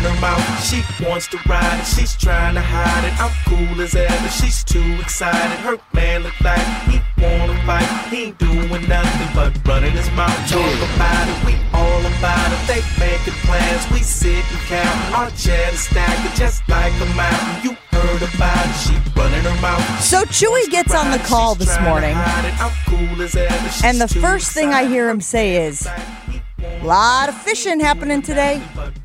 her mouth. She wants to ride it, she's trying to hide it. I'm cool as ever, she's too excited. Her man look like he wanna fight. He ain't doing nothing but running his mouth. Talk about it, we all about it. They making plans, we sit and count. Our chat is stacking just like a mountain. You heard about it, she running her mouth. So Chewy gets on the call this morning, and the first thing I hear him say is, a lot of fishing happening today.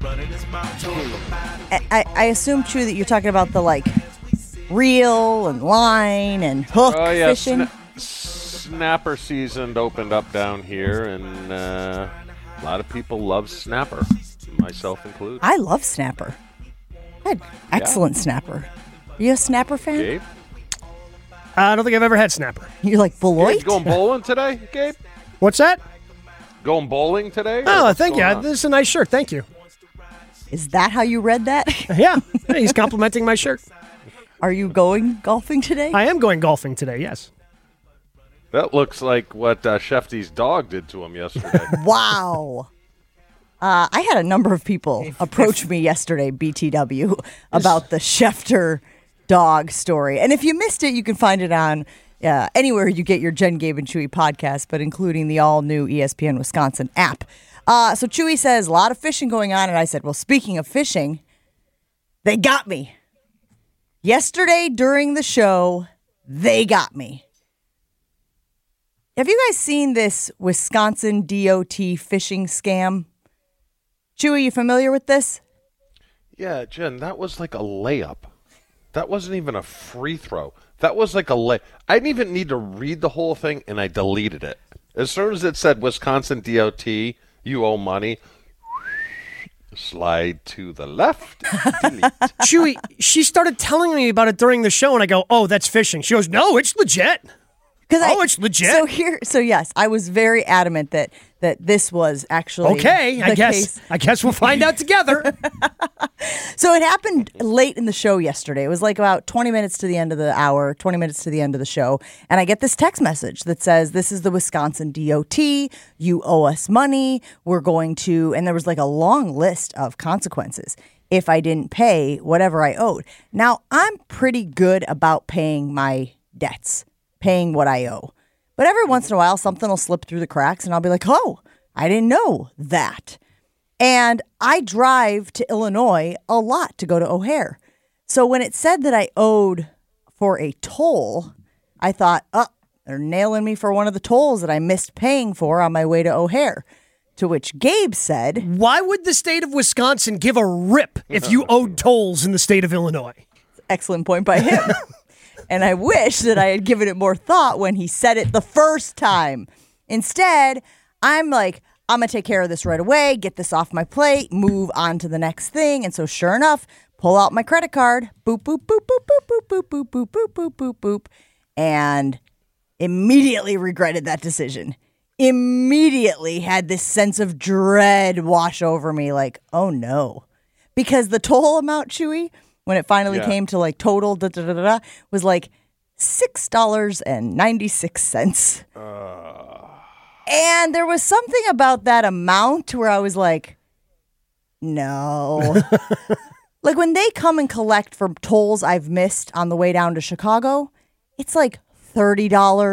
I assume, Chewy, that you're talking about the, like, reel and line and hook fishing. Snapper season opened up down here, and a lot of people love snapper, myself included. I love snapper. I had excellent snapper. Are you a snapper fan? Gabe? I don't think I've ever had snapper. You like Beloit? Gabe, going bowling today, Gabe? What's that? Going bowling today? Oh, thank you. This is a nice shirt. Thank you. Is that how you read that? Yeah. He's complimenting my shirt. Are you going golfing today? I am going golfing today, yes. That looks like what Shefty's dog did to him yesterday. Wow. I had a number of people approach me yesterday, BTW, about the Schefter dog story. And if you missed it, you can find it on anywhere you get your Jen, Gabe, and Chewy podcast, but including the all-new ESPN Wisconsin app. So Chewy says, a lot of fishing going on. And I said, well, speaking of fishing, they got me. Yesterday during the show, they got me. Have you guys seen this Wisconsin DOT fishing scam? Chewy, you familiar with this? Yeah, Jen, that was like a layup. That wasn't even a free throw. That was like a I didn't even need to read the whole thing, and I deleted it. As soon as it said Wisconsin DOT, you owe money, slide to the left, delete. Chewy, she started telling me about it during the show, and I go, oh, that's fishing. She goes, no, it's legit. It's legit. So yes, I was very adamant that this was actually okay. I guess we'll find out together. So it happened late in the show yesterday. It was like about 20 minutes to the end of the hour, 20 minutes to the end of the show, and I get this text message that says, "This is the Wisconsin DOT. You owe us money. We're going to," and there was like a long list of consequences if I didn't pay whatever I owed. Now I'm pretty good about paying my debts. Paying what I owe. But every once in a while, something will slip through the cracks and I'll be like, oh, I didn't know that. And I drive to Illinois a lot to go to O'Hare. So when it said that I owed for a toll, I thought, oh, they're nailing me for one of the tolls that I missed paying for on my way to O'Hare. To which Gabe said, why would the state of Wisconsin give a rip if you owed tolls in the state of Illinois? Excellent point by him. And I wish that I had given it more thought when he said it the first time. Instead, I'm like, I'm going to take care of this right away, get this off my plate, move on to the next thing. And so sure enough, pull out my credit card, boop, boop, boop, boop, boop, boop, boop, boop, boop, boop, boop, boop, boop, and immediately regretted that decision. Immediately had this sense of dread wash over me like, oh no. Because the toll amount, Chewy, when it finally came to like total was like $6.96. And there was something about that amount where I was like, no. Like when they come and collect for tolls I've missed on the way down to Chicago, it's like $30,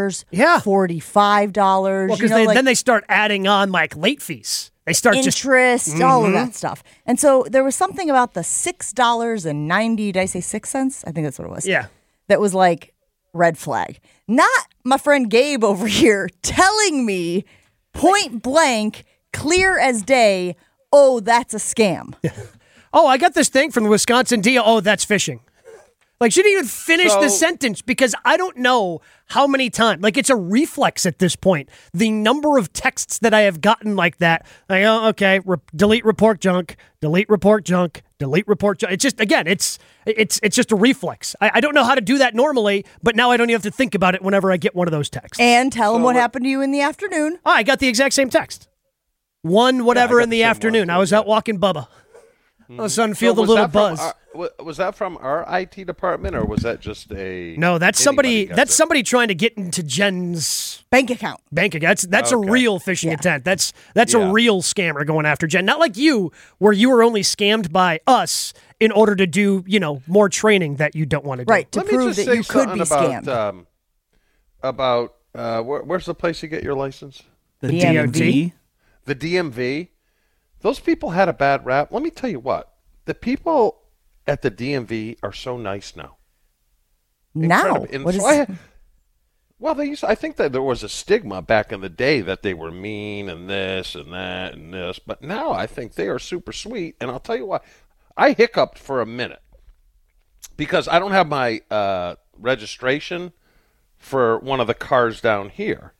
$45. Well, because then they start adding on like late fees. They start interest, all of that stuff. And so there was something about the $6.90, did I say 6 cents? I think that's what it was. Yeah. That was like red flag. Not my friend Gabe over here telling me point blank, clear as day, oh, that's a scam. Oh, I got this thing from the Wisconsin deal. Oh, that's fishing. Like, she didn't even finish the sentence because I don't know how many times. Like, it's a reflex at this point. The number of texts that I have gotten like that. I go, okay, delete report junk, delete report junk, delete report junk. It's just, again, it's just a reflex. I don't know how to do that normally, but now I don't even have to think about it whenever I get one of those texts. And tell them what happened to you in the afternoon. Oh, I got the exact same text. In the afternoon. I was out walking Bubba. All of a sudden, feel the was little that from buzz. was that from our IT department, or was that just a? No, that's somebody. anybody gets That's it? somebody trying to get into Jen's Bank account. bank account. That's Okay. a real phishing Yeah. attempt. That's a Yeah. real scammer going after Jen. Not like you, where you were only scammed by us in order to do more training that you don't want to do. Right, to Let me prove just that say you could be something scammed. About where's the place you get your license? The DMV? DMV. The DMV. Those people had a bad rap. Let me tell you what. The people at the DMV are so nice now. Now, Incredible. And what is? so well, they used. I think that there was a stigma back in the day that they were mean and this and that and this, but now I think they are super sweet. And I'll tell you what, I hiccuped for a minute because I don't have my registration for one of the cars down here.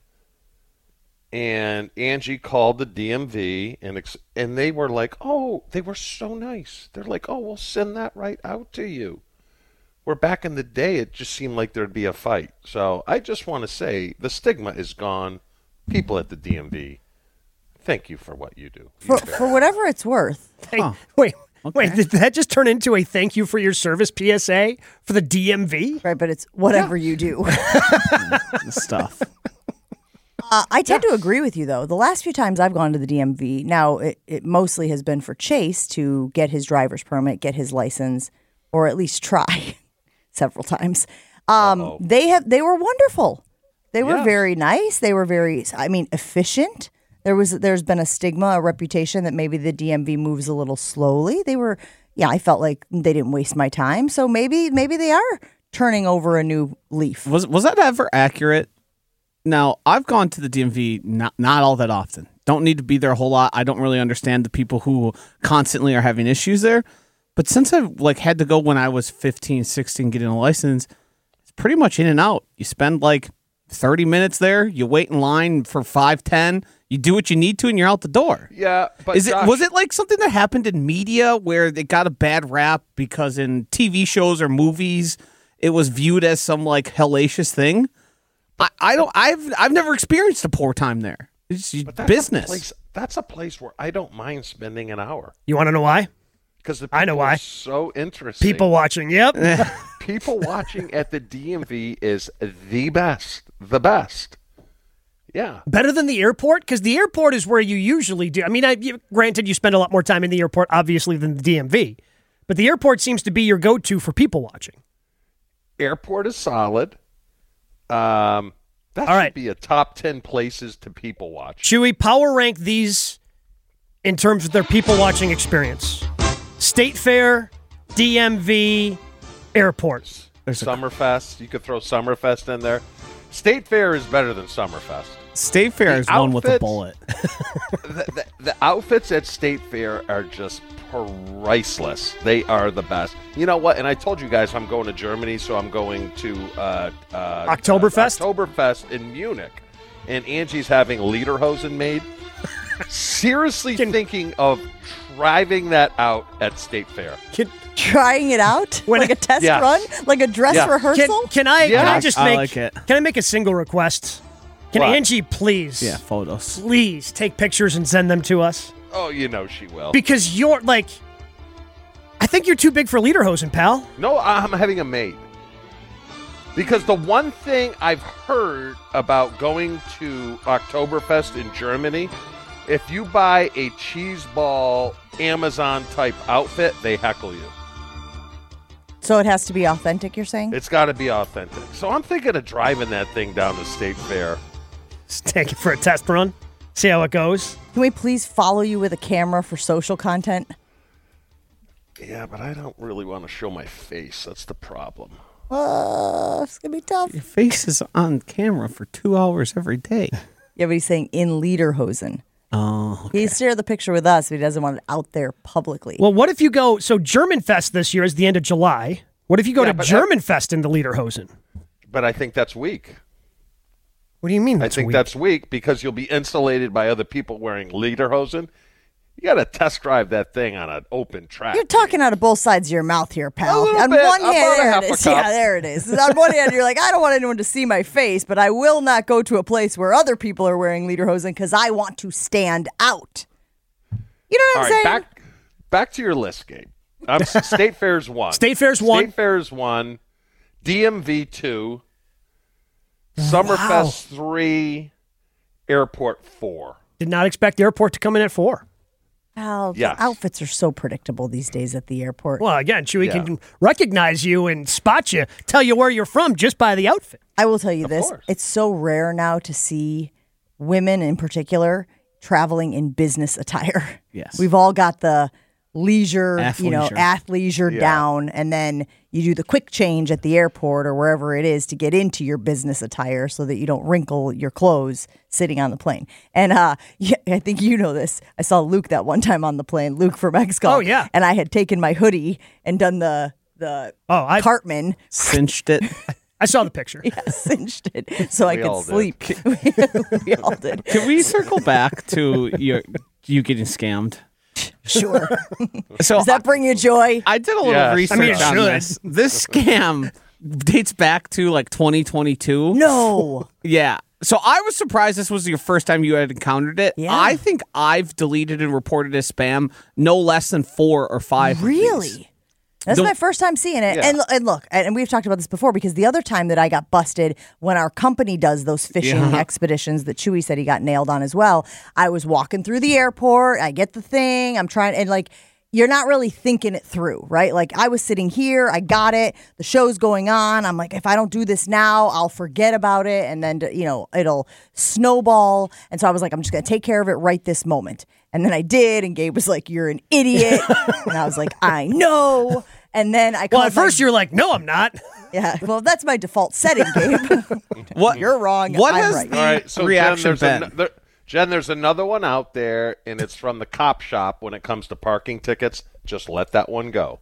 And Angie called the DMV, and they were like, "Oh, they were so nice." They're like, "Oh, we'll send that right out to you." Where back in the day, it just seemed like there'd be a fight. So I just want to say the stigma is gone. People at the DMV, thank you for what you do. For whatever it's worth. Hey, wait, did that just turn into a thank you for your service PSA for the DMV? Right, but it's whatever you do. The stuff. I tend to agree with you, though. The last few times I've gone to the DMV, now it mostly has been for Chase to get his driver's permit, get his license, or at least try several times. They were wonderful. They were Yes. very nice. They were very, efficient. There's been a stigma, a reputation that maybe the DMV moves a little slowly. I felt like they didn't waste my time. So maybe they are turning over a new leaf. Was that ever accurate? Now, I've gone to the DMV not all that often. Don't need to be there a whole lot. I don't really understand the people who constantly are having issues there. But since I've had to go when I was 15, 16 getting a license, it's pretty much in and out. You spend 30 minutes there, you wait in line for 5, 10, you do what you need to, and you're out the door. Yeah, but Was it like something that happened in media where they got a bad rap because in TV shows or movies it was viewed as some hellacious thing? I've never experienced a poor time there. It's that's business. That's a place where I don't mind spending an hour You want to know why? because the I know people why. are so interesting. People watching. Yep. People watching at the DMV is the best. Yeah. Better than the airport? Because the airport is where you usually do. I mean, granted, you spend a lot more time in the airport, obviously, than the DMV. But the airport seems to be your go-to for people watching. Airport is solid. That should right. be a top 10 places to people watch. Chewy, power rank these in terms of their people watching experience. State Fair, DMV, airports. Summerfest. You could throw Summerfest in there. State Fair is better than Summerfest. State Fair is one with a outfits- bullet. The outfits at State Fair are just priceless. They are the best. You know what? And I told you guys I'm going to Germany, so I'm going to Oktoberfest? Oktoberfest in Munich. And Angie's having lederhosen made. Seriously thinking of driving that out at State Fair. Trying it out? When- like a test Yes. run? Like a dress Yeah. rehearsal? Can I just I make like it. Can I make a single request? Can What? Angie please, Yeah, photos. please take pictures and send them to us? Oh, you know she will. Because you're I think you're too big for lederhosen, pal. No, I'm having a maid. Because the one thing I've heard about going to Oktoberfest in Germany, if you buy a cheese ball Amazon type outfit, they heckle you. So it has to be authentic, you're saying? It's got to be authentic. So I'm thinking of driving that thing down to State Fair. Just take it for a test run. See how it goes. Can we please follow you with a camera for social content? Yeah, but I don't really want to show my face. That's the problem. It's going to be tough. Your face is on camera for 2 hours every day. Yeah, but he's saying in lederhosen. Oh, okay. He shared the picture with us, but he doesn't want it out there publicly. Well, what if you go? So German Fest this year is the end of July. What if you go Yeah, to but German Fest in the lederhosen? But I think that's weak. What do you mean? I think that's weak because you'll be insulated by other people wearing lederhosen. You got to test drive that thing on an open track. You're talking out of both sides of your mouth here, pal. A little On bit. one About hand, a there half it a is. cup. Yeah, there it is. On one hand, you're like, I don't want anyone to see my face, but I will not go to a place where other people are wearing lederhosen because I want to stand out. You know what All I'm right, saying? back to your list, Gabe. State Fair's 1. State Fair's 1. State Fair's 1. DMV 2. Summerfest 3. Airport 4. Did not expect the airport to come in at 4. Oh, Yes. the outfits are so predictable these days at the airport. Well, again, Chewy can recognize you and spot you, tell you where you're from just by the outfit. I will tell you this. course. It's so rare now to see women in particular traveling in business attire. Yes. We've all got the leisure, Athleisure. athleisure down, and then you do the quick change at the airport or wherever it is to get into your business attire so that you don't wrinkle your clothes sitting on the plane. And I think you know this. I saw Luke that one time on the plane, Luke from XCOM. Oh, yeah. And I had taken my hoodie and done the Cartman. Cinched it. I saw the picture. Cinched it so I all could did. sleep. We all did. Can we circle back to you getting scammed? Sure. So Does that bring you joy? I did a little Yes. research I mean, it on should. this. This scam dates back to like 2022. No. Yeah. So I was surprised this was your first time you had encountered it. Yeah. I think I've deleted and reported as spam no less than 4 or 5. of these. Really? That's The- my first time seeing it. Yeah. And look, and we've talked about this before because the other time that I got busted when our company does those fishing expeditions that Chewy said he got nailed on as well, I was walking through the airport. I get the thing. I'm trying, and like, you're not really thinking it through, right? Like, I was sitting here, I got it, the show's going on. I'm like, if I don't do this now, I'll forget about it, and then, it'll snowball. And so I was like, I'm just going to take care of it right this moment. And then I did, and Gabe was like, you're an idiot. And I was like, I know. And then I Well, called at first you're like, no, I'm not. yeah, well, that's my default setting, Gabe. What You're wrong, What I'm has right. the All right, so reaction Jen, been? Jen, there's another one out there, and it's from the cop shop when it comes to parking tickets. Just let that one go.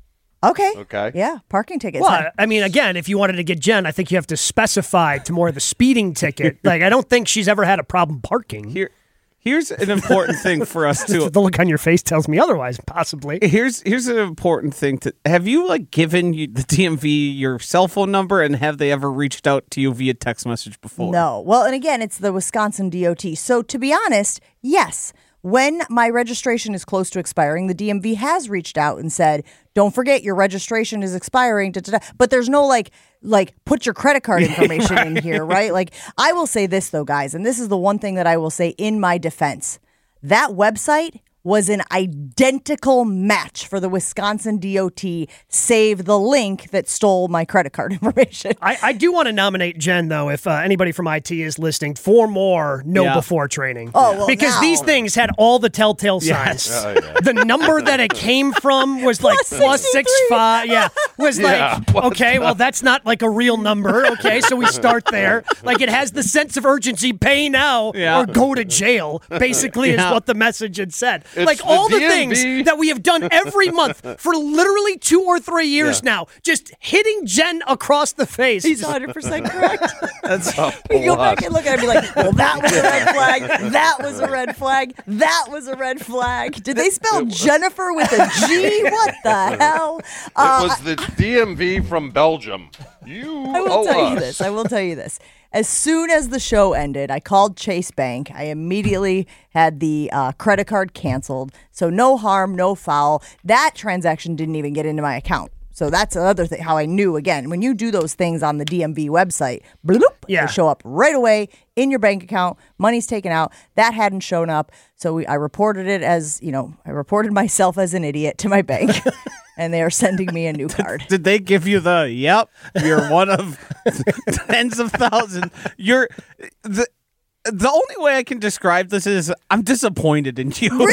Okay. Okay. Yeah, parking tickets. Well, I mean, again, if you wanted to get Jen, I think you have to specify to more of the speeding ticket. Like, I don't think she's ever had a problem parking. Here's an important thing for us to. The look on your face tells me otherwise, possibly. Here's an important thing to. Have you given the DMV your cell phone number, and have they ever reached out to you via text message before? No. Well, and again, it's the Wisconsin DOT. So to be honest, yes. When my registration is close to expiring, the DMV has reached out and said, don't forget your registration is expiring. But there's no like put your credit card information in here, right? Like, I will say this though, guys, and this is the one thing that I will say in my defense. That website was an identical match for the Wisconsin DOT, save the link that stole my credit card information. I do want to nominate Jen, though, if anybody from IT is listening, for more before training. Oh, well, because now. these things had all the telltale signs. Oh, yeah. The number that it came from was like Plus +65. Yeah. Was Yeah, like, okay, well, that's not like a real number. Okay, so we start there. Like, it has the sense of urgency, pay now or go to jail, basically, is what the message had said. It's like, all the DMV. things that we have done every month for literally 2 or 3 years now, just hitting Jen across the face. He's 100% correct. That's You go back and look at it and be like, well, that was a red flag. That was a red flag. That was a red flag. Did they spell Jennifer with a G? What the hell? It was the DMV from Belgium. I will tell you this. I will tell you this. As soon as the show ended, I called Chase Bank. I immediately had the credit card canceled. So no harm, no foul. That transaction didn't even get into my account. So that's another thing, how I knew, again, when you do those things on the DMV website, bloop, Yeah. they show up right away in your bank account. Money's taken out. That hadn't shown up. So I reported it as, I reported myself as an idiot to my bank. And they are sending me a new card. Did they give you the, you're one of tens of thousands? The only way I can describe this is I'm disappointed in you.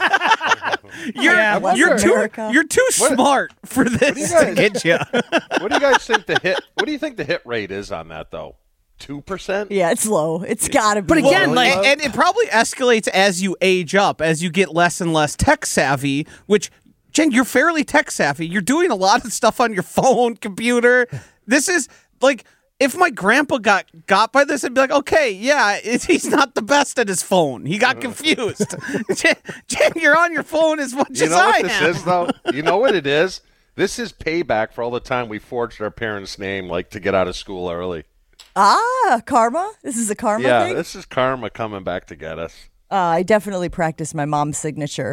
You're too smart for this to get you. What do you guys think the hit? What do you think the hit rate is on that though? 2%? Yeah, it's low. It's got to be. But again, low. And it probably escalates as you age up, as you get less and less tech savvy, which, Jen, you're fairly tech savvy. You're doing a lot of stuff on your phone, computer. This is like, if my grandpa got by this, I'd be like, okay, yeah, he's not the best at his phone. He got confused. Jen, you're on your phone as much as I am. You know what this is, though? You know what it is? This is payback for all the time we forged our parents' name, to get out of school early. Karma? This is a karma Yeah, thing? this is karma coming back to get us. I definitely practiced my mom's signature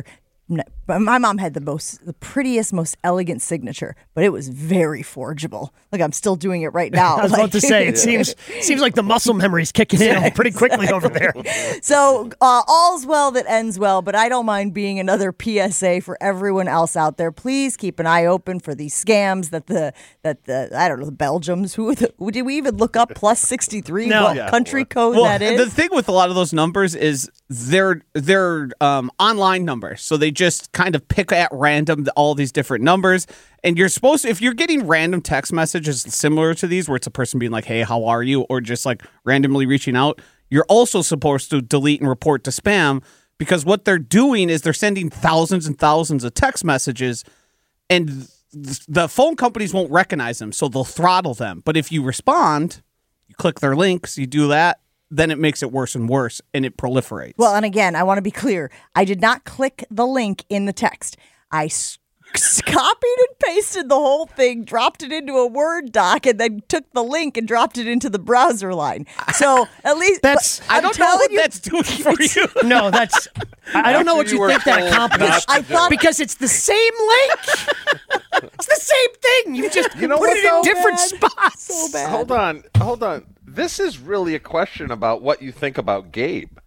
my mom had the prettiest, most elegant signature, but it was very forgeable. Like I'm still doing it right now. I was about to say, it seems like the muscle memory's kicking in pretty quickly over there. So all's well that ends well, but I don't mind being another PSA for everyone else out there. Please keep an eye open for these scams that the I don't know, the Belgians, did we even look up plus 63 what country code that is? The thing with a lot of those numbers is they're online numbers, so they just kind of pick at random all these different numbers, and you're supposed to, if you're getting random text messages similar to these where it's a person being like, hey, how are you, or just like randomly reaching out, you're also supposed to delete and report to spam, because what they're doing is they're sending thousands and thousands of text messages, and the phone companies won't recognize them, so they'll throttle them. But if you respond, you click their links, you do that, then it makes it worse and worse, and it proliferates. Well, and again, I want to be clear. I did not click the link in the text. I copied and pasted the whole thing, dropped it into a Word doc, and then took the link and dropped it into the browser line. So at least I don't know what that's doing for you. No, that's I don't know what you think that accomplished. I thought because it's the same link. It's the same thing. You just put it in different spots. So bad. Hold on. This is really a question about what you think about Gabe.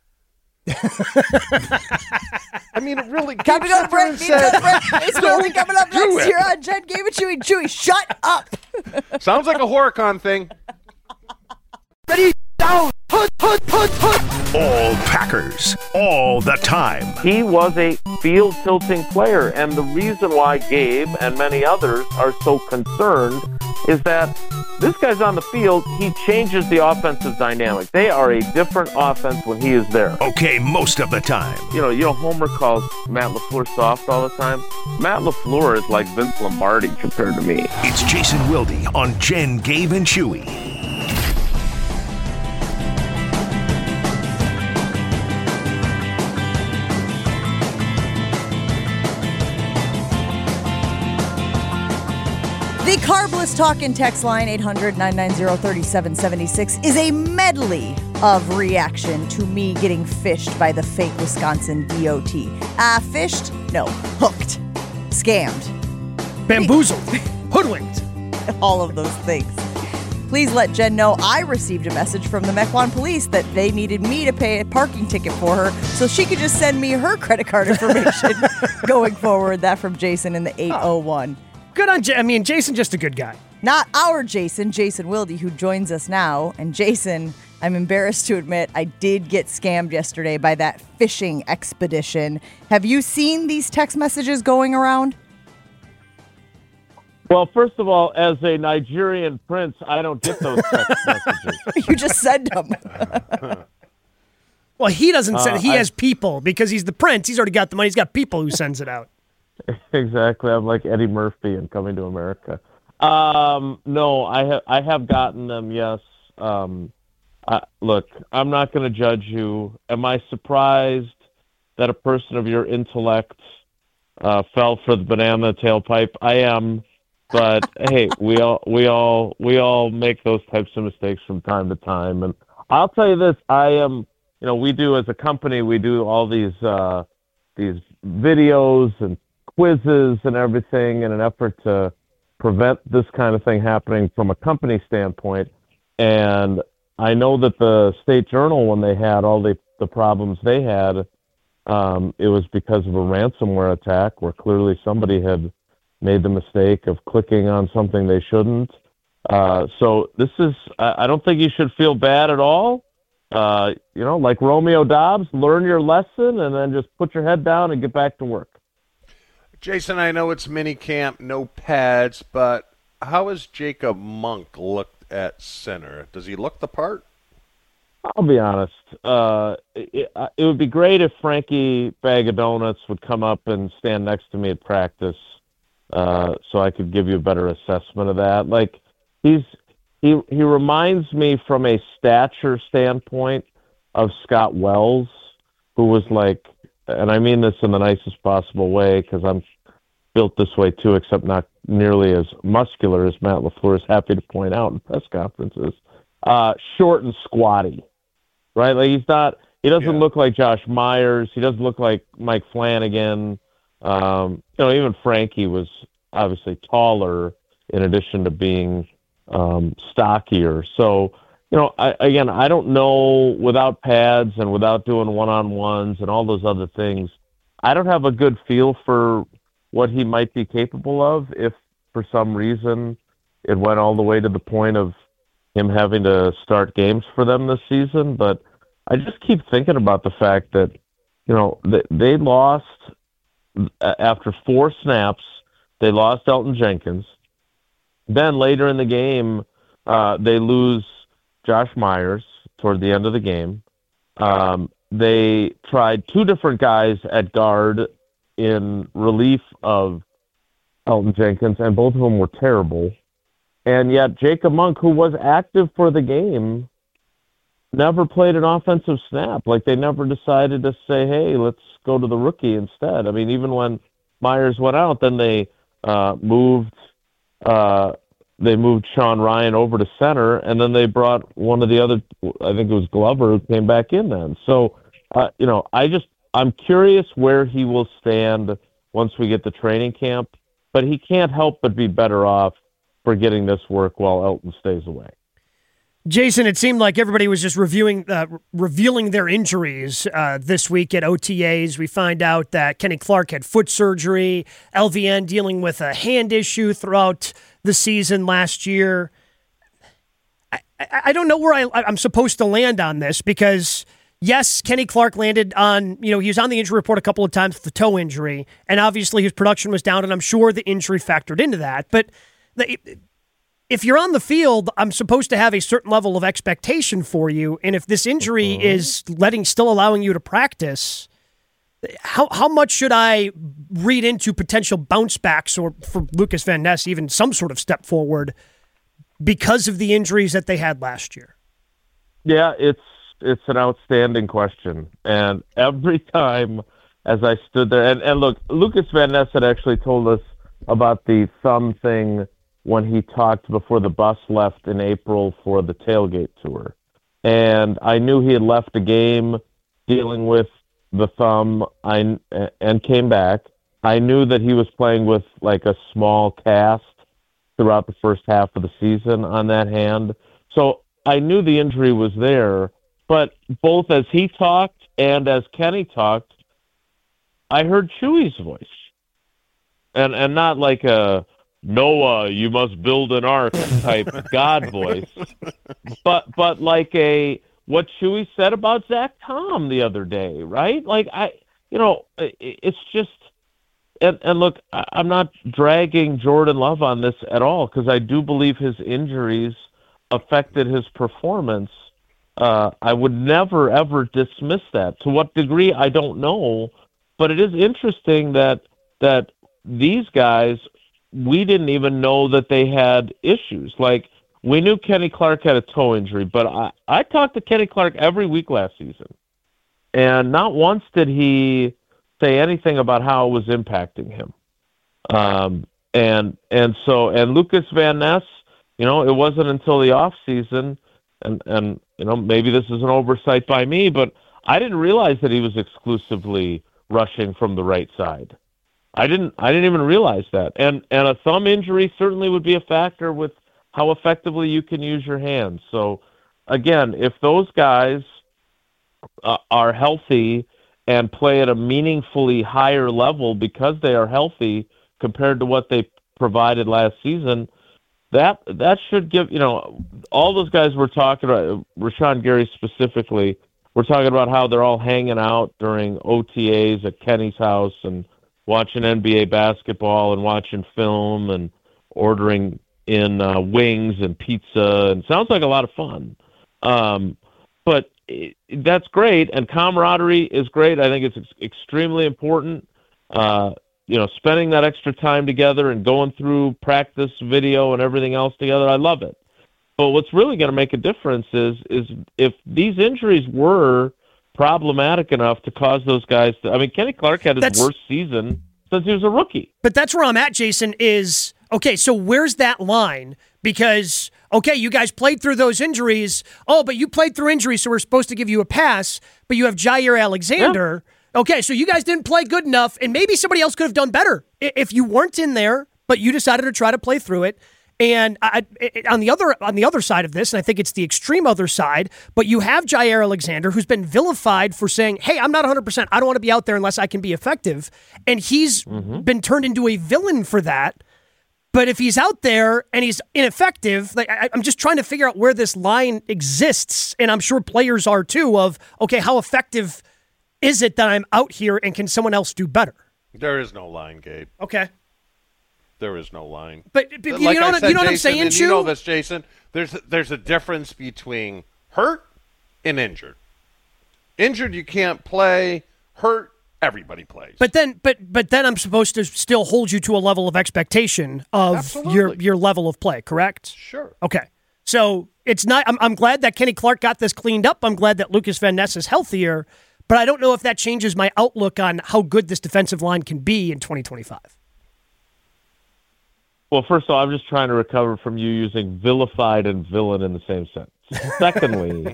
I mean, it really. Time to go to break. It's really coming up next here on Jen, Gabe, and Chewy. Chewy, shut up. Sounds like a Horicon thing. Ready, down, put. All Packers, all the time. He was a field tilting player, and the reason why Gabe and many others are so concerned is that this guy's on the field, he changes the offensive dynamic. They are a different offense when he is there. Okay, most of the time. You know, Homer calls Matt LaFleur soft all the time. Matt LaFleur is like Vince Lombardi compared to me. It's Jason Wilde on Jen, Gabe, and Chewy. The Carbless Talkin' text line, 800-990-3776, is a medley of reaction to me getting fished by the fake Wisconsin DOT. Fished? No. Hooked. Scammed. Bamboozled. Hoodwinked. All of those things. Please let Jen know I received a message from the Mequon police that they needed me to pay a parking ticket for her so she could just send me her credit card information going forward. That from Jason in the 801. Good on Jason, just a good guy. Not our Jason Wilde, who joins us now. And Jason, I'm embarrassed to admit, I did get scammed yesterday by that fishing expedition. Have you seen these text messages going around? Well, first of all, as a Nigerian prince, I don't get those text messages. You just send them. Well, he doesn't send it. He has people because he's the prince. He's already got the money. He's got people who sends it out. Exactly. I'm like Eddie Murphy in Coming to America. No, I have gotten them, yes. Look, I'm not going to judge you. Am I surprised that a person of your intellect fell for the banana tailpipe? I am. But hey, we all make those types of mistakes from time to time. And I'll tell you this, we do as a company, we do all these videos and quizzes and everything in an effort to prevent this kind of thing happening from a company standpoint. And I know that the State Journal, when they had all the problems they had, it was because of a ransomware attack where clearly somebody had made the mistake of clicking on something they shouldn't. So this is, I don't think you should feel bad at all. Like Romeo Dobbs, learn your lesson and then just put your head down and get back to work. Jason, I know it's mini camp, no pads, but how has Jacob Monk looked at center? Does he look the part? I'll be honest. It would be great if Frankie Bag of Donuts would come up and stand next to me at practice, so I could give you a better assessment of that. Like he reminds me from a stature standpoint of Scott Wells, who was like, and I mean this in the nicest possible way because I'm built this way too, except not nearly as muscular as Matt LaFleur is happy to point out in press conferences. Short and squatty, right? Like he doesn't look like Josh Myers. He doesn't look like Mike Flanagan. Even Frankie was obviously taller in addition to being stockier. So, I don't know, without pads and without doing one-on-ones and all those other things, I don't have a good feel for what he might be capable of if for some reason it went all the way to the point of him having to start games for them this season. But I just keep thinking about the fact that, they lost after 4 snaps. They lost Elton Jenkins. Then later in the game, they lose Josh Myers toward the end of the game. They tried 2 different guys at guard in relief of Elton Jenkins, and both of them were terrible. And yet Jacob Monk, who was active for the game, never played an offensive snap. Like, they never decided to say, hey, let's go to the rookie instead. I mean, even when Myers went out, then they moved Sean Ryan over to center, and then they brought one of the other, I think it was Glover, who came back in then. So, I'm curious where he will stand once we get to training camp, but he can't help but be better off for getting this work while Elton stays away. Jason, it seemed like everybody was just revealing their injuries this week at OTAs. We find out that Kenny Clark had foot surgery, LVN dealing with a hand issue throughout the season last year. I don't know where I'm supposed to land on this because, yes, Kenny Clark landed on, he was on the injury report a couple of times with the toe injury, and obviously his production was down, and I'm sure the injury factored into that. But if you're on the field, I'm supposed to have a certain level of expectation for you, and if this injury is still allowing you to practice, how much should I read into potential bounce backs or for Lucas Van Ness even some sort of step forward because of the injuries that they had last year? Yeah, it's an outstanding question, and every time as I stood there, and look, Lucas Van Ness had actually told us about the thumb thing when he talked before the bus left in April for the tailgate tour. And I knew he had left a game dealing with the thumb and came back. I knew that he was playing with like a small cast throughout the first half of the season on that hand. So I knew the injury was there, but both as he talked and as Kenny talked, I heard Chewy's voice. And not like a Noah, you must build an ark type God voice, but like what Chewy said about Zach Tom the other day, right? Like it's just, and look, I'm not dragging Jordan Love on this at all because I do believe his injuries affected his performance. I would never ever dismiss that. To what degree, I don't know, but it is interesting that these guys, we didn't even know that they had issues. Like, we knew Kenny Clark had a toe injury, but I talked to Kenny Clark every week last season, and not once did he say anything about how it was impacting him. And Lucas Van Ness, it wasn't until the off season, and maybe this is an oversight by me, but I didn't realize that he was exclusively rushing from the right side. I didn't even realize that. And a thumb injury certainly would be a factor with how effectively you can use your hands. So again, if those guys are healthy and play at a meaningfully higher level because they are healthy compared to what they provided last season, that should give, all those guys we're talking about, Rashawn Gary specifically, we're talking about how they're all hanging out during OTAs at Kenny's house and watching NBA basketball and watching film and ordering in wings and pizza, and sounds like a lot of fun. But that's great, and camaraderie is great. I think it's extremely important. Spending that extra time together and going through practice video and everything else together, I love it. But what's really going to make a difference is if these injuries were problematic enough to cause those guys to... I mean, Kenny Clark had his worst season since he was a rookie. But that's where I'm at, Jason, is, okay, so where's that line? Because, okay, you guys played through those injuries. Oh, but you played through injuries, so we're supposed to give you a pass. But you have Jair Alexander, Okay, so you guys didn't play good enough, and maybe somebody else could have done better if you weren't in there, but you decided to try to play through it. And on the other side of this, and I think it's the extreme other side, but you have Jair Alexander, who's been vilified for saying, hey, I'm not 100%. I don't want to be out there unless I can be effective. And he's been turned into a villain for that. But if he's out there and he's ineffective, like I'm just trying to figure out where this line exists, and I'm sure players are too, of, okay, how effective is it that I'm out here, and can someone else do better? There is no line, Gabe. Okay. There is no line. But you know what I'm saying, Chew? You know this, Jason. There's a difference between hurt and injured. Injured, you can't play. Hurt, everybody plays. But then I'm supposed to still hold you to a level of expectation of your level of play, correct? Sure. Okay. So it's not. I'm glad that Kenny Clark got this cleaned up. I'm glad that Lucas Van Ness is healthier. But I don't know if that changes my outlook on how good this defensive line can be in 2025. Well, first of all, I'm just trying to recover from you using vilified and villain in the same sentence. Secondly,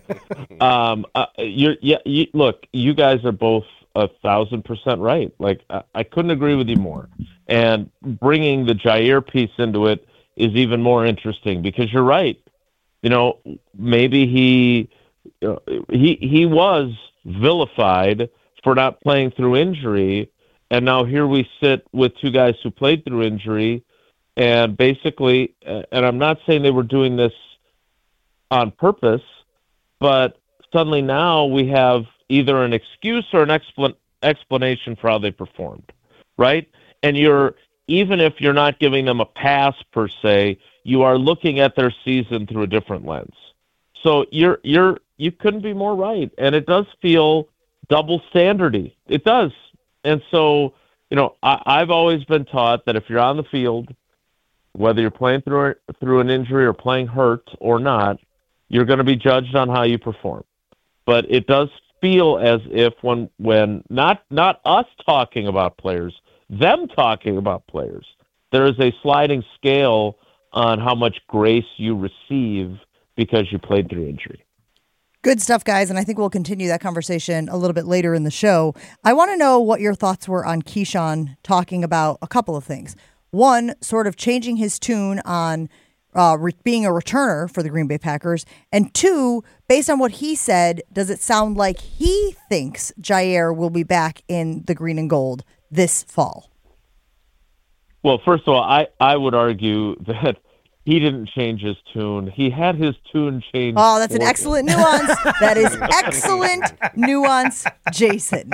look, you guys are both 1,000% right. Like, I couldn't agree with you more. And bringing the Jair piece into it is even more interesting because you're right. You know, maybe he was vilified for not playing through injury, and now here we sit with two guys who played through injury. And basically, and I'm not saying they were doing this on purpose, but suddenly now we have either an excuse or an explanation for how they performed, right? And even if you're not giving them a pass per se, you are looking at their season through a different lens. So you couldn't be more right, and it does feel double standardy. It does, and so I've always been taught that if you're on the field, whether you're playing through an injury or playing hurt or not, you're going to be judged on how you perform. But it does feel as if when not us talking about players, them talking about players, there is a sliding scale on how much grace you receive because you played through injury. Good stuff, guys, and I think we'll continue that conversation a little bit later in the show. I want to know what your thoughts were on Keyshawn talking about a couple of things. One, sort of changing his tune on being a returner for the Green Bay Packers. And two, based on what he said, does it sound like he thinks Jair will be back in the green and gold this fall? Well, first of all, I would argue that he didn't change his tune. He had his tune changed. Oh, that's an excellent nuance. That is excellent nuance, Jason.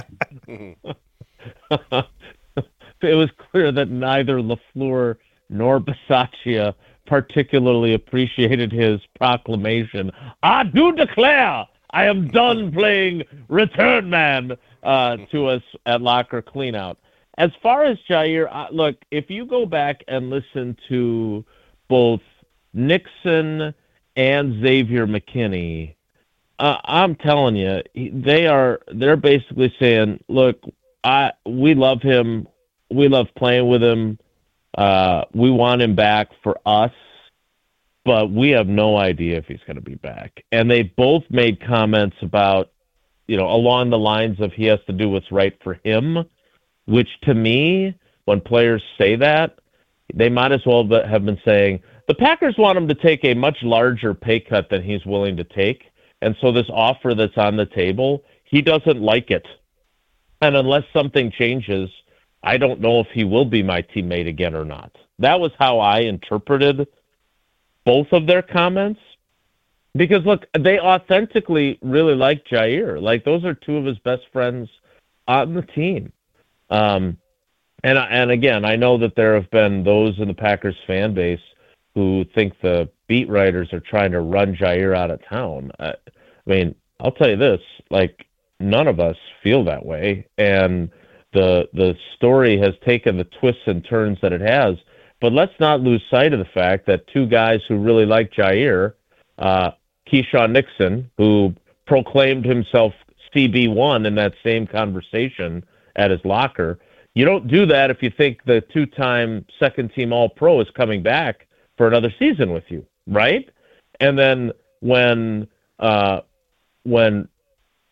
It was clear that neither LaFleur nor Bisaccia particularly appreciated his proclamation. I do declare I am done playing return man to us at locker cleanout. As far as Jair, look, if you go back and listen to both Nixon and Xavier McKinney, I'm telling you, they're basically saying, look, we love him. We love playing with him. We want him back for us, but we have no idea if he's going to be back. And they both made comments about, along the lines of he has to do what's right for him, which to me, when players say that, they might as well have been saying, the Packers want him to take a much larger pay cut than he's willing to take. And so this offer that's on the table, he doesn't like it. And unless something changes, I don't know if he will be my teammate again or not. That was how I interpreted both of their comments. Because, look, they authentically really like Jair. Like, those are two of his best friends on the team. And again, I know that there have been those in the Packers fan base who think the beat writers are trying to run Jair out of town. I mean, I'll tell you this, like, none of us feel that way. And the story has taken the twists and turns that it has. But let's not lose sight of the fact that two guys who really like Jair, Keyshawn Nixon, who proclaimed himself CB1 in that same conversation at his locker, you don't do that if you think the two-time second-team All-Pro is coming back for another season with you, right? And then when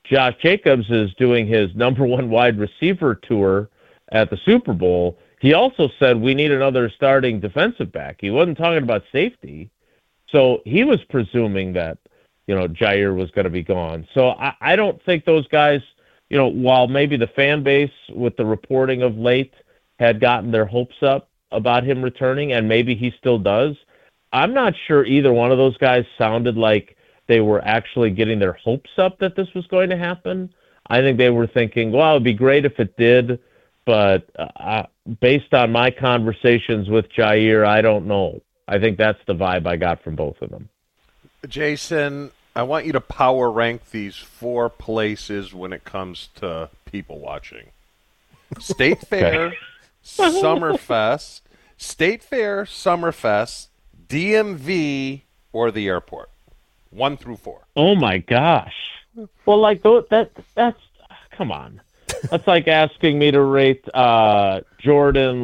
Josh Jacobs is doing his number one wide receiver tour at the Super Bowl, he also said we need another starting defensive back. He wasn't talking about safety. So he was presuming that, Jair was going to be gone. So I don't think those guys, while maybe the fan base with the reporting of late had gotten their hopes up about him returning, and maybe he still does, I'm not sure either one of those guys sounded like they were actually getting their hopes up that this was going to happen. I think they were thinking, well, it'd be great if it did, but based on my conversations with Jair, I don't know. I think that's the vibe I got from both of them. Jason, I want you to power rank these 4 places when it comes to people watching. State Fair, Summerfest, DMV, or the airport. 1 through 4. Oh my gosh! Well, that's come on. That's like asking me to rate Jordan,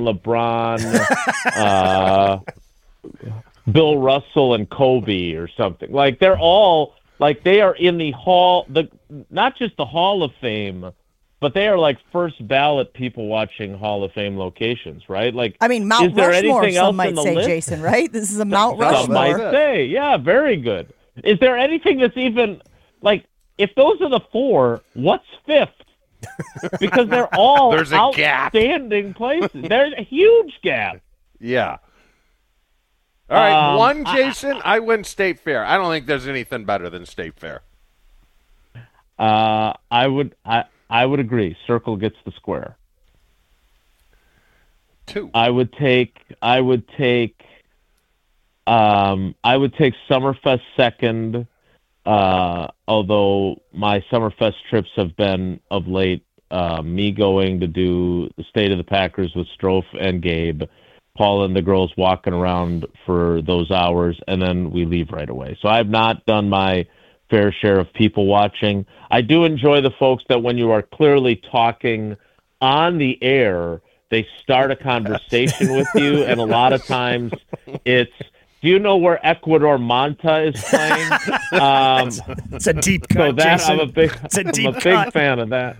LeBron, Bill Russell, and Kobe or something. Like they're all they are in the not just the Hall of Fame, but they are like first ballot people watching Hall of Fame locations, right? Like, I mean, Mount Rushmore, some might say, list? Jason, right? This is a Mount Rushmore. Some might say, yeah, very good. Is there anything that's even, if those are the 4, what's 5th? Because they're all There's a outstanding places. There's a huge gap. Yeah. All right, 1, Jason, I win State Fair. I don't think there's anything better than State Fair. I would agree. Circle gets the square. 2. I would take Summerfest second, although my Summerfest trips have been of late me going to do the State of the Packers with Strofe and Gabe, Paul and the girls walking around for those hours, and then we leave right away. So I've not done my fair share of people watching. I do enjoy the folks that when you are clearly talking on the air, they start a conversation with you, and a lot of times it's, do you know where Ecuador Manta is playing? It's a deep cut, so that Jason. I'm a big fan of that.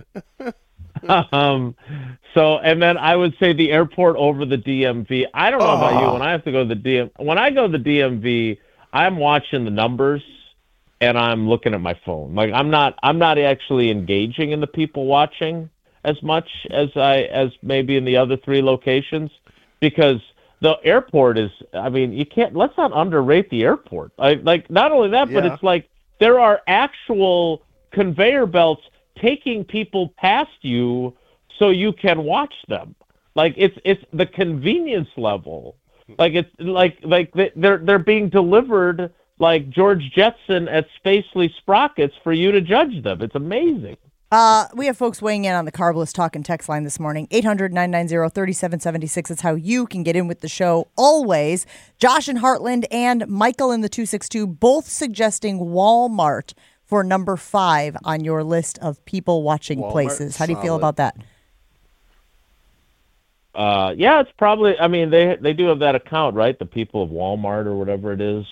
And then I would say the airport over the DMV. I don't know about you. When I go to the DMV, I'm watching the numbers and I'm looking at my phone. Like I'm not actually engaging in the people watching as much as maybe in the other 3 locations, because the airport is, let's not underrate the airport. Not only that, but it's like there are actual conveyor belts taking people past you so you can watch them. Like it's the convenience level. Like it's like they're being delivered like George Jetson at Spacely Sprockets for you to judge them. It's amazing. We have folks weighing in on the Carbless Talk and Text line this morning. 800-990-3776. That's how you can get in with the show always. Josh in Heartland and Michael in the 262 both suggesting Walmart for number 5 on your list of people watching places. How do you feel about that? Yeah, it's probably, they do have that account, right? The people of Walmart or whatever it is.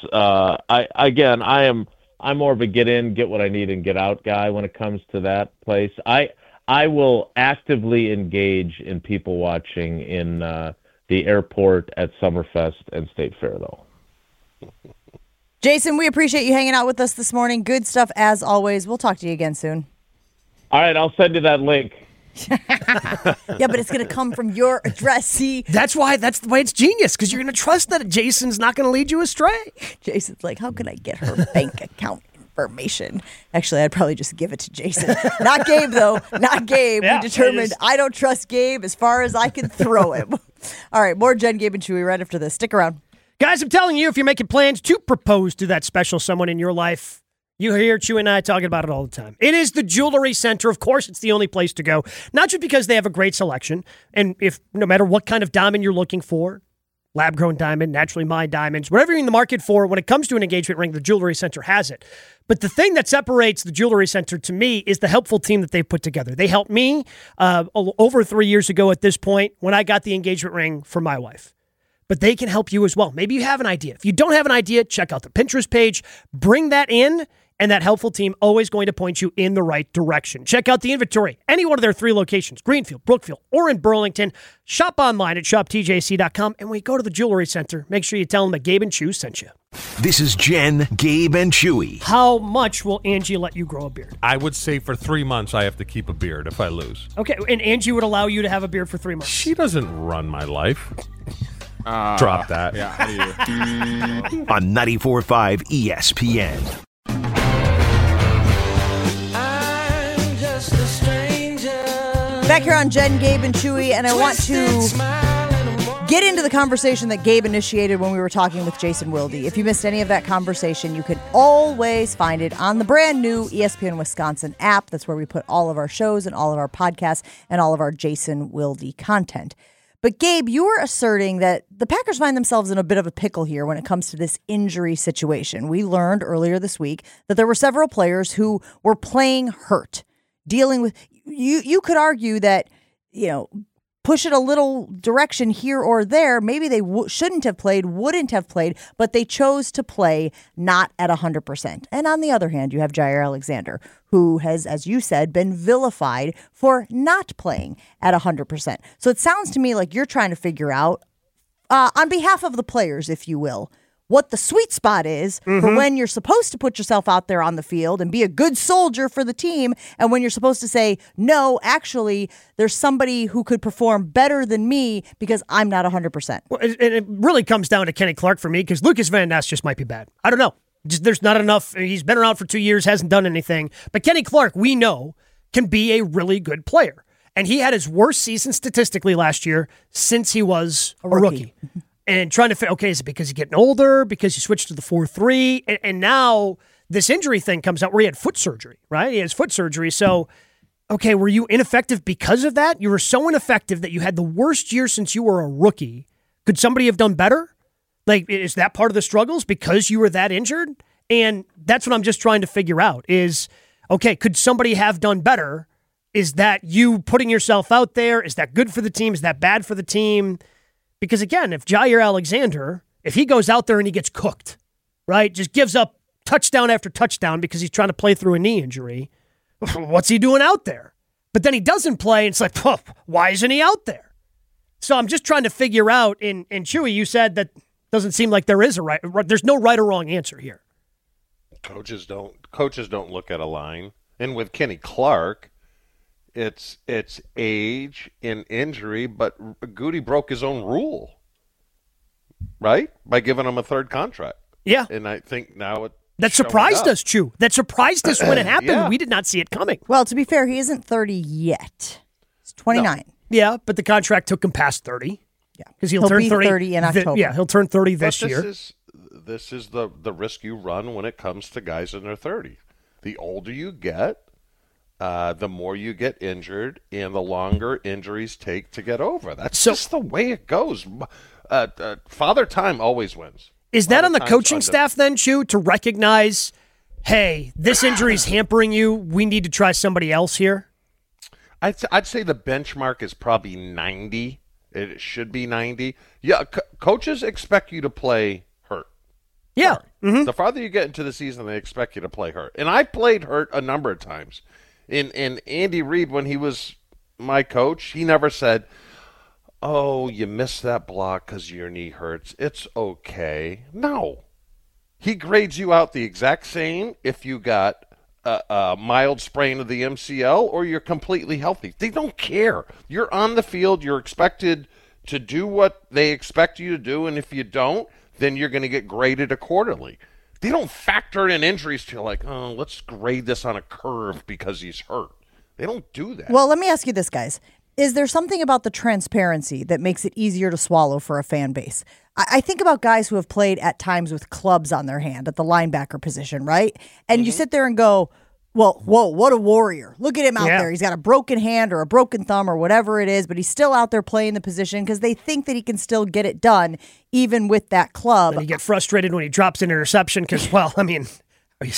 I'm more of a get in, get what I need, and get out guy when it comes to that place. I will actively engage in people watching in the airport, at Summerfest, and State Fair, though. Jason, we appreciate you hanging out with us this morning. Good stuff as always. We'll talk to you again soon. All right, I'll send you that link. Yeah, but it's going to come from your address. See, that's the way it's genius, because you're going to trust that Jason's not going to lead you astray. Jason's like, how can I get her bank account information? Actually, I'd probably just give it to Jason. Not Gabe, though. Not Gabe. Yeah, we determined I don't trust Gabe as far as I can throw him. All right, more Jen, Gabe, and Chewy right after this. Stick around. Guys, I'm telling you, if you're making plans to propose to that special someone in your life, you hear Chewy and I talking about it all the time. It is the Jewelry Center. Of course, it's the only place to go. Not just because they have a great selection, and if no matter what kind of diamond you're looking for, lab-grown diamond, naturally mined diamonds, whatever you're in the market for, when it comes to an engagement ring, the Jewelry Center has it. But the thing that separates the Jewelry Center to me is the helpful team that they've put together. They helped me over 3 years ago at this point when I got the engagement ring for my wife. But they can help you as well. Maybe you have an idea. If you don't have an idea, check out the Pinterest page, bring that in, and that helpful team always going to point you in the right direction. Check out the inventory, any one of their 3 locations, Greenfield, Brookfield, or in Burlington. Shop online at shoptjc.com, and when you go to the Jewelry Center, make sure you tell them that Gabe and Chew sent you. This is Jen, Gabe, and Chewy. How much will Angie let you grow a beard? I would say for 3 months I have to keep a beard if I lose. Okay, and Angie would allow you to have a beard for 3 months. She doesn't run my life. Drop that. Yeah, how do you? On 94.5 ESPN. Back here on Jen, Gabe, and Chewy, and I want to get into the conversation that Gabe initiated when we were talking with Jason Wilde. If you missed any of that conversation, you can always find it on the brand new ESPN Wisconsin app. That's where we put all of our shows and all of our podcasts and all of our Jason Wilde content. But Gabe, you were asserting that the Packers find themselves in a bit of a pickle here when it comes to this injury situation. We learned earlier this week that there were several players who were playing hurt, dealing with. You could argue that, push it a little direction here or there. Maybe they shouldn't have played, wouldn't have played, but they chose to play not at 100%. And on the other hand, you have Jair Alexander, who has, as you said, been vilified for not playing at 100%. So it sounds to me like you're trying to figure out, on behalf of the players, if you will, what the sweet spot is for when you're supposed to put yourself out there on the field and be a good soldier for the team, and when you're supposed to say, no, actually, there's somebody who could perform better than me because I'm not 100%. Well, it really comes down to Kenny Clark for me, because Lucas Van Ness just might be bad. I don't know. There's not enough. He's been around for 2 years, hasn't done anything. But Kenny Clark, we know, can be a really good player. And he had his worst season statistically last year since he was a rookie. And trying to figure, okay, is it because he's getting older, because he switched to the 4-3, and now this injury thing comes out where he had foot surgery, right? He has foot surgery. So, okay, were you ineffective because of that? You were so ineffective that you had the worst year since you were a rookie. Could somebody have done better? Like, is that part of the struggles because you were that injured? And that's what I'm just trying to figure out is, okay, could somebody have done better? Is that you putting yourself out there? Is that good for the team? Is that bad for the team? Because, again, if Jair Alexander, if he goes out there and he gets cooked, right, just gives up touchdown after touchdown because he's trying to play through a knee injury, what's he doing out there? But then he doesn't play, and it's like, why isn't he out there? So I'm just trying to figure out, and Chewy, you said that doesn't seem like there is there's no right or wrong answer here. Coaches don't look at a line. And with Kenny Clark, it's age and injury, but Goody broke his own rule, right? By giving him a third contract. Yeah. And I think now that surprised us, Chew. That surprised us when it happened. Yeah. We did not see it coming. Well, to be fair, he isn't 30 yet. He's 29. No. Yeah, but the contract took him past 30. Yeah. Because he'll turn be 30 in October. he'll turn 30 this year. This is the risk you run when it comes to guys in their 30s. The older you get, the more you get injured, and the longer injuries take to get over. That's just the way it goes. Father Time always wins. Is that on the coaching staff then, Chew, to recognize, hey, this injury's hampering you, we need to try somebody else here? I'd say the benchmark is probably 90. It should be 90. Yeah, coaches expect you to play hurt. Yeah. Mm-hmm. The farther you get into the season, they expect you to play hurt. And I played hurt a number of times. And Andy Reid, when he was my coach, he never said, oh, you missed that block because your knee hurts. It's okay. No. He grades you out the exact same if you got a mild sprain of the MCL or you're completely healthy. They don't care. You're on the field. You're expected to do what they expect you to do, and if you don't, then you're going to get graded accordingly. They don't factor in injuries to like, oh, let's grade this on a curve because he's hurt. They don't do that. Well, let me ask you this, guys. Is there something about the transparency that makes it easier to swallow for a fan base? I think about guys who have played at times with clubs on their hand at the linebacker position, right? And you sit there and go, well, whoa, what a warrior. Look at him out there. He's got a broken hand or a broken thumb or whatever it is, but he's still out there playing the position because they think that he can still get it done even with that club. And you get frustrated when he drops an interception because, well, I mean,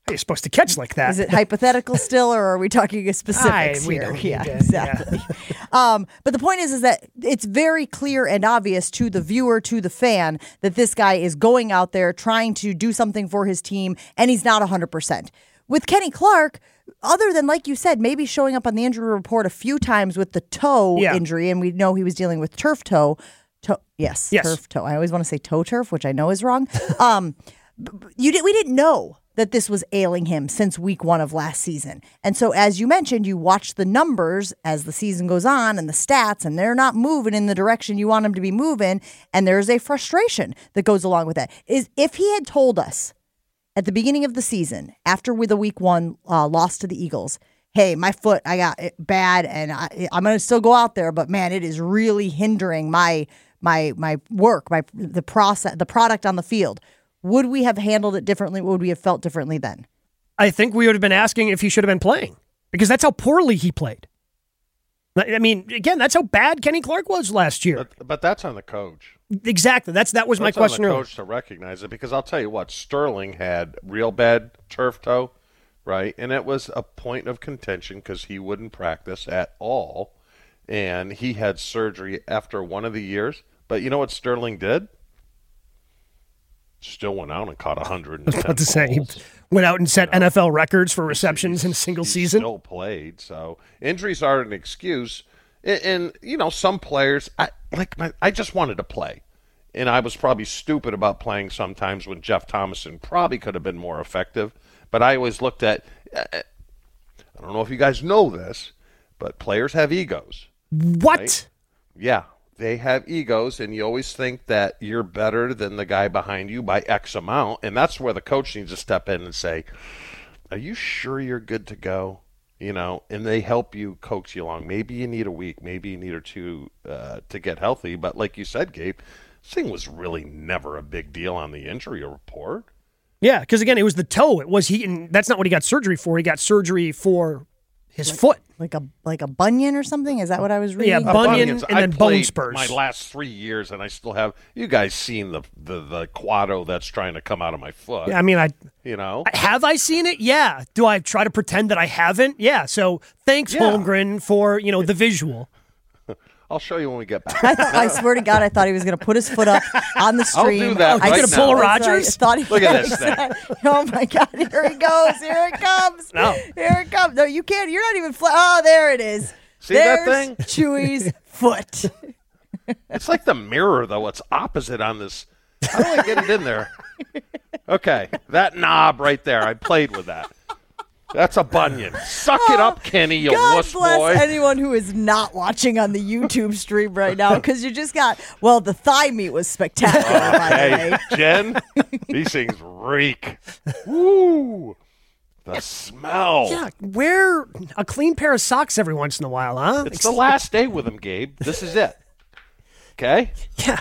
You're supposed to catch like that. Is it hypothetical still, or are we talking specifics we here? don't Yeah, need to, exactly. But the point is that it's very clear and obvious to the viewer, to the fan, that this guy is going out there trying to do something for his team, and he's not 100%. With Kenny Clark, other than, like you said, maybe showing up on the injury report a few times with the toe injury, and we know he was dealing with turf toe. Yes, turf toe. I always want to say toe turf, which I know is wrong. We didn't know that this was ailing him since week 1 of last season. And so, as you mentioned, you watch the numbers as the season goes on and the stats, and they're not moving in the direction you want them to be moving. And there's a frustration that goes along with that. If he had told us at the beginning of the season, after with the week 1 loss to the Eagles, hey, my foot, I got it bad, and I'm going to still go out there, but man, it is really hindering my work, the process, the product on the field. Would we have handled it differently? Would we have felt differently then? I think we would have been asking if he should have been playing, because that's how poorly he played. I mean, again, that's how bad Kenny Clark was last year. But that's on the coach. Exactly. That was my question earlier. On the coach to recognize it, because I'll tell you what, Sterling had real bad turf toe, right? And it was a point of contention because he wouldn't practice at all, and he had surgery after one of the years. But you know what Sterling did? Still went out and caught 110 balls. I was about to say, he went out and set NFL records for receptions in a single season. Still played, so injuries aren't an excuse. And some players, I just wanted to play. And I was probably stupid about playing sometimes when Jeff Thomason probably could have been more effective. But I always looked at, I don't know if you guys know this, but players have egos. What? Right? Yeah. They have egos, and you always think that you're better than the guy behind you by X amount, and that's where the coach needs to step in and say, are you sure you're good to go? And they help you, coax you along. Maybe you need a week, maybe you need or two to get healthy, but like you said, Gabe, this thing was really never a big deal on the injury report. Yeah, because again, it was the toe. And that's not what he got surgery for. He got surgery for his foot. Like a bunion or something? Is that what I was reading? Yeah, bunion and then bone spurs. My last 3 years, and I still have. You guys seen the quado that's trying to come out of my foot? Yeah, I mean, have I seen it? Yeah. Do I try to pretend that I haven't? Yeah. So thanks, Holmgren, for the visual. I'll show you when we get back. I swear to God, I thought he was going to put his foot up on the stream. I'll do that I could have pulled a Rogers. Look at this thing. Oh my God! Here he goes. Here it comes. No. Here it comes. No, you can't. You're not even. Oh, there it is. See that thing? Chewy's foot. It's like the mirror, though. It's opposite on this. How do I get it in there? Okay, that knob right there. I played with that. That's a bunion. Suck it up, Kenny, you wuss boy. God bless anyone who is not watching on the YouTube stream right now, because you just got, the thigh meat was spectacular, by the way. Jen, these things reek. Woo! The smell. Yeah, wear a clean pair of socks every once in a while, huh? It's the last day with him, Gabe. This is it. Okay? Yeah.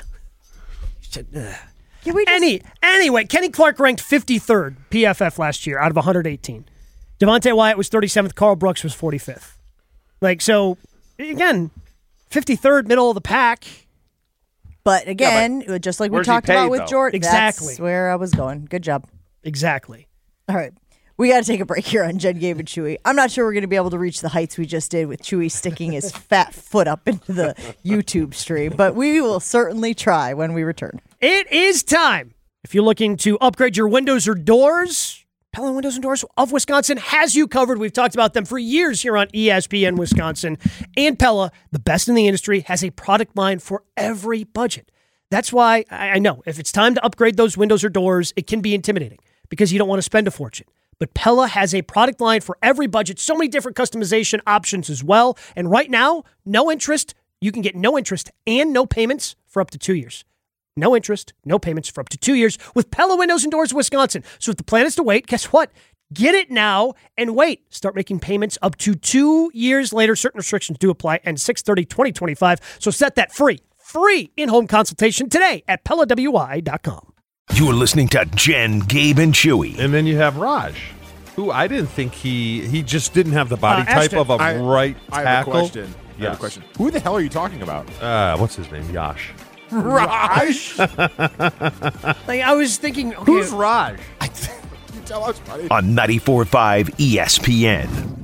Anyway, Kenny Clark ranked 53rd PFF last year out of 118. Devontae Wyatt was 37th. Carl Brooks was 45th. So, again, 53rd, middle of the pack. But again, just like we talked about with Jordan. Exactly. That's where I was going. Good job. Exactly. All right. We got to take a break here on Jen, Gabe, and Chewy. I'm not sure we're going to be able to reach the heights we just did with Chewy sticking his fat foot up into the YouTube stream, but we will certainly try when we return. It is time. If you're looking to upgrade your windows or doors, Pella Windows and Doors of Wisconsin has you covered. We've talked about them for years here on ESPN Wisconsin. And Pella, the best in the industry, has a product line for every budget. That's why I know if it's time to upgrade those windows or doors, it can be intimidating because you don't want to spend a fortune. But Pella has a product line for every budget, so many different customization options as well. And right now, no interest. You can get no interest and no payments for up to 2 years. No interest, no payments for up to 2 years with Pella Windows and Doors of Wisconsin. So if the plan is to wait, guess what? Get it now and wait. Start making payments up to 2 years later. Certain restrictions do apply and 6/30/2025. So set that free in-home consultation today at PellaWI.com. You are listening to Jen, Gabe, and Chewy. And then you have Raj, who I didn't think he just didn't have the body type of a right tackle. I have a question. I have a question. Who the hell are you talking about? What's his name? Yash. Raj? I was thinking, okay, who's Raj? you tell us, buddy? On 94.5 ESPN.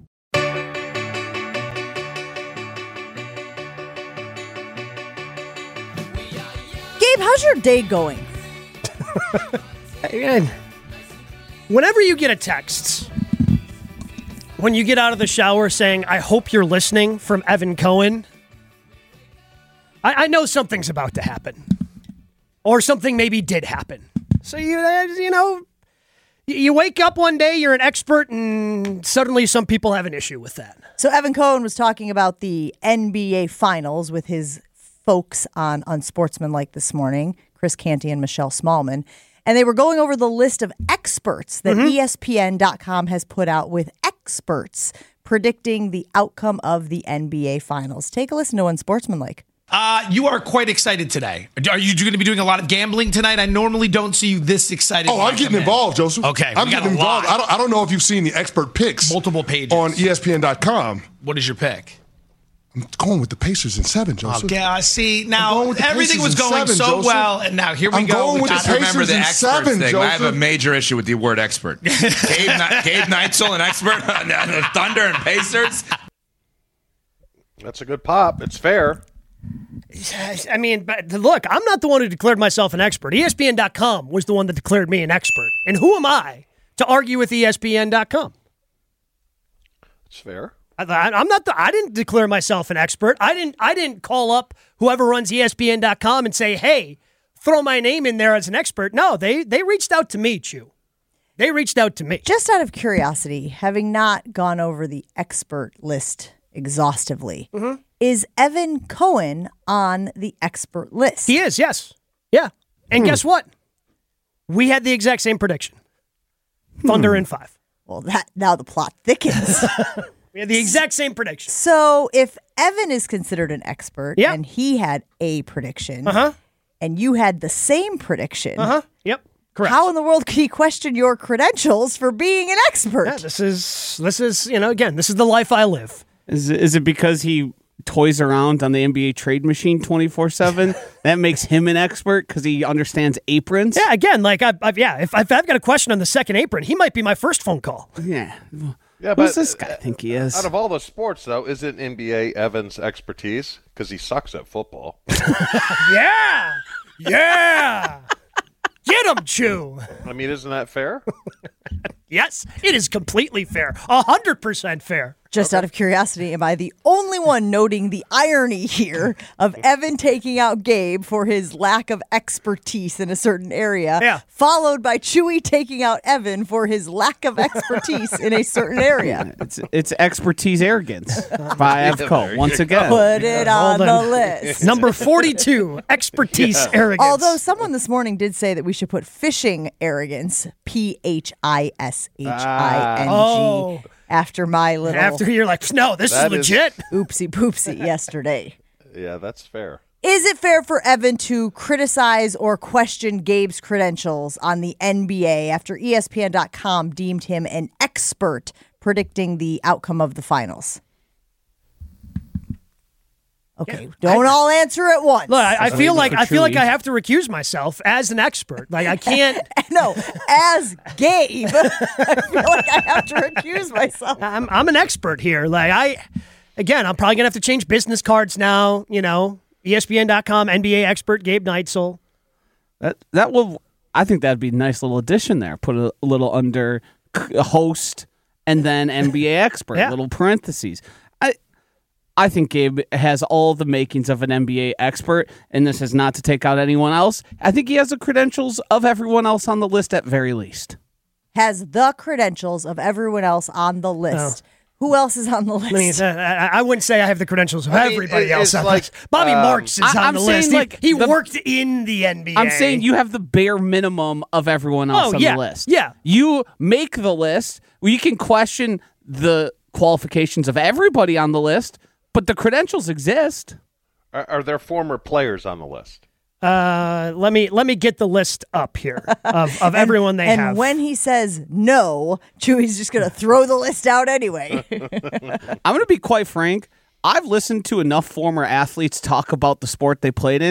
Gabe, how's your day going? Man, whenever you get a text, when you get out of the shower saying, I hope you're listening from Evan Cohen, I know something's about to happen. Or something maybe did happen. So, you wake up one day, you're an expert, and suddenly some people have an issue with that. So Evan Cohen was talking about the NBA Finals with his folks on Unsportsmanlike this morning, Chris Canty and Michelle Smallman, and they were going over the list of experts that ESPN.com has put out with experts predicting the outcome of the NBA Finals. Take a listen to Unsportsmanlike. You are quite excited today. Are you going to be doing a lot of gambling tonight? I normally don't see you this excited. Oh, I'm getting involved, Joseph. Okay, I'm getting involved. I don't know if you've seen the expert picks. Multiple pages. On ESPN.com. What is your pick? I'm going with the Pacers in 7, Joseph. Okay, see, now everything was going so well, and now here we go. Just remember the expert thing. Joseph. I have a major issue with the word expert. Gabe Neitzel, an expert on the Thunder and Pacers. That's a good pop. It's fair. I mean, but look, I'm not the one who declared myself an expert. ESPN.com was the one that declared me an expert. And who am I to argue with ESPN.com? It's fair. I'm not. I didn't declare myself an expert. I didn't call up whoever runs ESPN.com and say, "Hey, throw my name in there as an expert." No, they reached out to me, Chew. They reached out to me. Just out of curiosity, having not gone over the expert list exhaustively, is Evan Cohen on the expert list? He is, yes. Yeah. And guess what? We had the exact same prediction. Thunder in 5. Well, now the plot thickens. We had the exact same prediction. So if Evan is considered an expert and he had a prediction and you had the same prediction, yep, correct. How in the world can he question your credentials for being an expert? Yeah, this is again, this is the life I live. Is it because he toys around on the NBA trade machine 24/7? That makes him an expert because he understands aprons. Yeah, again, like if I've got a question on the second apron, he might be my first phone call. Yeah. Yeah, who's this guy think he is? Out of all the sports, though, isn't NBA Evan's expertise? Because he sucks at football. Yeah. Get him, Chew. I mean, isn't that fair? Yes, it is completely fair. 100% fair. Just out of curiosity, am I the only one noting the irony here of Evan taking out Gabe for his lack of expertise in a certain area, followed by Chewy taking out Evan for his lack of expertise in a certain area? It's expertise arrogance by Evco, once again. Put it on the list. Number 42, expertise arrogance. Although someone this morning did say that we should put fishing arrogance, PHISHING. After my little... After you're like, no, this is legit. Oopsie poopsie yesterday. Yeah, that's fair. Is it fair for Evan to criticize or question Gabe's credentials on the NBA after ESPN.com deemed him an expert predicting the outcome of the finals? Okay, don't all answer at once. Look, I feel like I have to recuse myself as an expert. Like I can't. No, as Gabe, I feel like I have to recuse myself. I'm an expert here. Like I'm probably gonna have to change business cards now. ESPN.com NBA expert Gabe Neitzel. That will. I think that'd be a nice little addition there. Put a little under host and then NBA expert. Little parentheses. I think Gabe has all the makings of an NBA expert, and this is not to take out anyone else. I think he has the credentials of everyone else on the list at very least. Has the credentials of everyone else on the list. Oh. Who else is on the list? I wouldn't say I have the credentials of everybody else on the list. Bobby Marks is on the list. He worked in the NBA. I'm saying you have the bare minimum of everyone else on the list. Yeah. You make the list. You can question the qualifications of everybody on the list, but the credentials exist. Are there former players on the list? Let me get the list up here of everyone they have. And when he says no, Chewy's just going to throw the list out anyway. I'm going to be quite frank. I've listened to enough former athletes talk about the sport they played in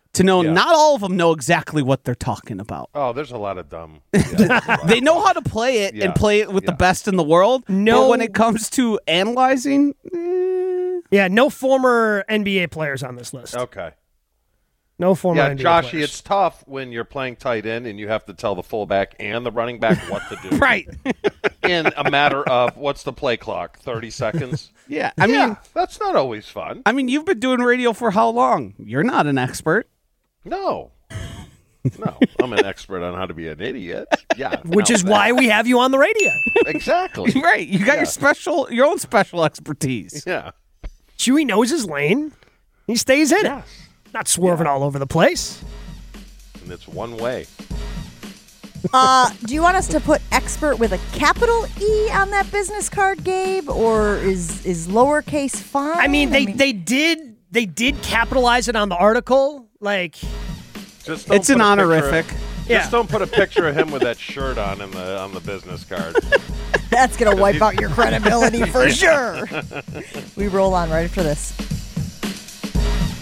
to know not all of them know exactly what they're talking about. Oh, there's a lot of dumb. They know how to play it and play it with the best in the world. No, but when it comes to analyzing, no former NBA players on this list. Okay. No former NBA Joshy, players. it's tough when you're playing tight end and you have to tell the fullback and the running back what to do. Right. In a matter of, what's the play clock, 30 seconds? Yeah, I mean, that's not always fun. I mean, you've been doing radio for how long? You're not an expert. No. No, I'm an expert on how to be an idiot. Yeah. Which is why we have you on the radio. Exactly. Right. You got your own special expertise. Yeah. Chewy knows his lane. He stays in it. Not swerving all over the place. And it's one way. Do you want us to put expert with a capital E on that business card, Gabe, or is lowercase fine? I mean, they did capitalize it on the article. Like, Just it's an honorific. Just don't put a picture of him with that shirt on the business card. That's gonna wipe out your credibility for sure. We roll on right after this.